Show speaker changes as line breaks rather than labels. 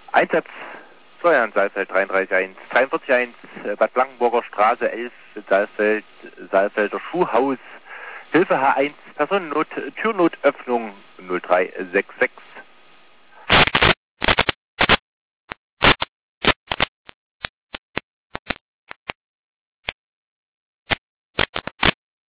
Einsatz Steuern Saalfeld 33.1, 43.1, Bad Blankenburger Straße 11, Saalfeld, Saalfelder Schuhhaus, Hilfe H1, Personennot, Türnotöffnung 0366.